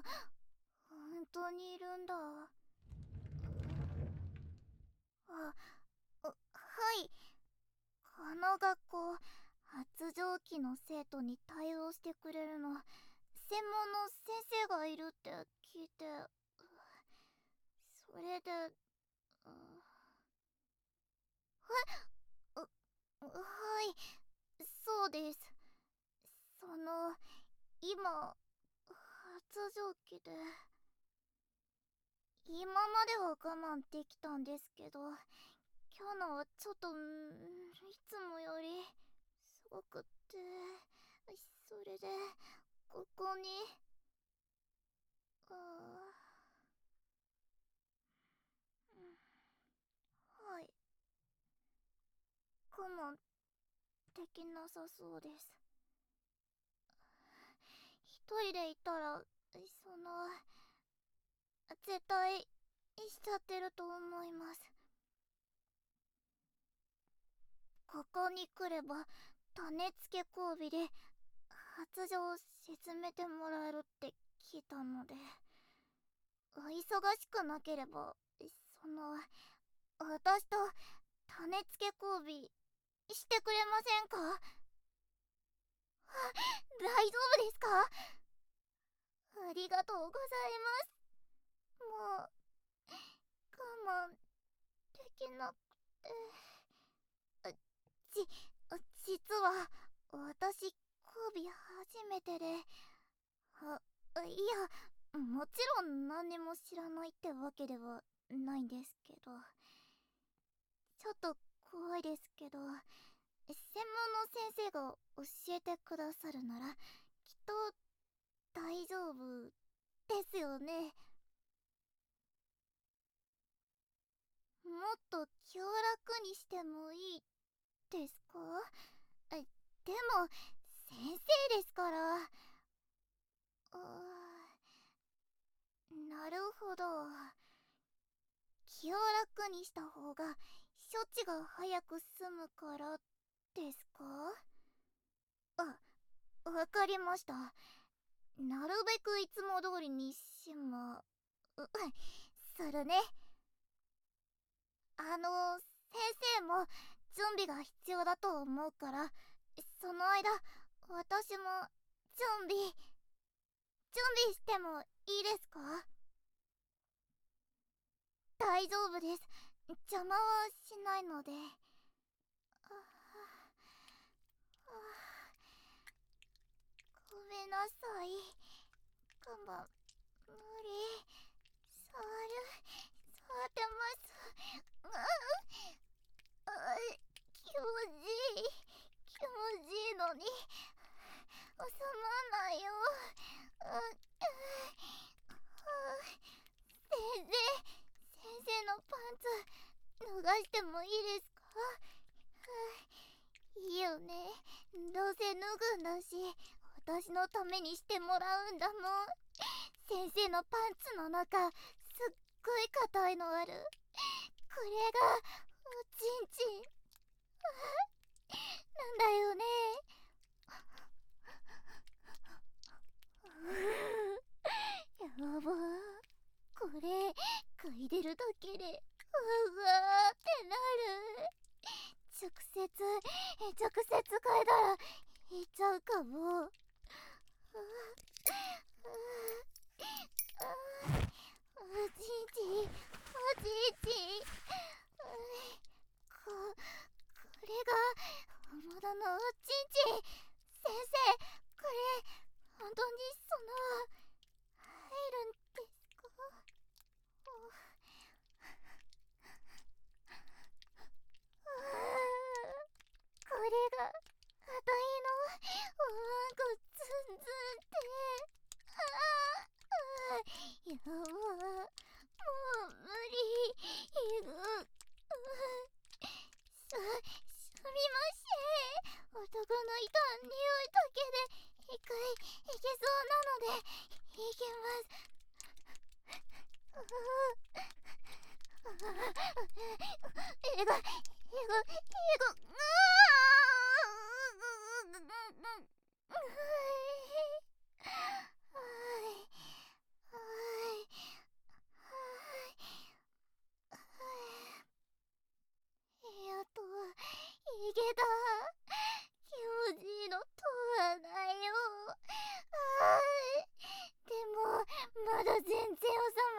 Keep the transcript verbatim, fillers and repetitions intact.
本当にいるんだ。あ、は、はい。この学校、発情期の生徒に対応してくれるの、専門の先生がいるって聞いて、それで、うは、う、はい、そうです。その、今、発情期で、今までは我慢できたんですけど、今日のはちょっと、んいつもより、すごくって、それで、ここに、あー、うん、はい。我慢できなさそうです。一人でいたら、その、絶対、しちゃってると思います。ここに来れば、種付け交尾で、発情を沈めてもらえるって聞いたので、忙しくなければ、その、私と種付け交尾してくれませんか？大丈夫ですか？ありがとうございます。もう、我慢できなくて。ち、実は、私、交尾初めてで、あ、いや、もちろん何も知らないってわけではないんですけど、ちょっと怖いですけど、専門の先生が教えてくださるなら、きっと大丈夫ですよね。もっと気を楽にしてもいいですか？でも、先生ですから。あー、なるほど。気を楽にした方が処置が早く済むからですか？あ、わかりました。なるべくいつも通りにしま、う、するね。あの、先生も準備が必要だと思うから、その間、私も準備、準備してもいいですか？大丈夫です。邪魔はしないので。ああ、ごめんなさい。我慢、無理。触る、触ってます。うあ、気持ちいい。気持ちいいのに、収まらないよ。あ、先生、先生のパンツ、脱がしてもいいですか？いいよね。どうせ脱ぐんだし、私のためにしてもらうんだもん。先生のパンツの中、すっごい硬いのある。これが、おちんちん。なんだよね。やばー。これ、嗅いでるだけで、うわーってなる。直接、直接嗅いだら、いっちゃうかも。おちんちん、おちんちん。こ、これが、本物のおちんちん。先生、これ、本当にその、入るんですか？これが、あたいの、うんこツンツンって。ああ、やば。もう無理。えぐ。す、すみません。男の人は匂いだけで、一回、いけそうなので、いきます。えぐ、えぐ、えぐ、うー。 とヒゲだ。気持ちいいのとはないよ。あーでもまだ全然収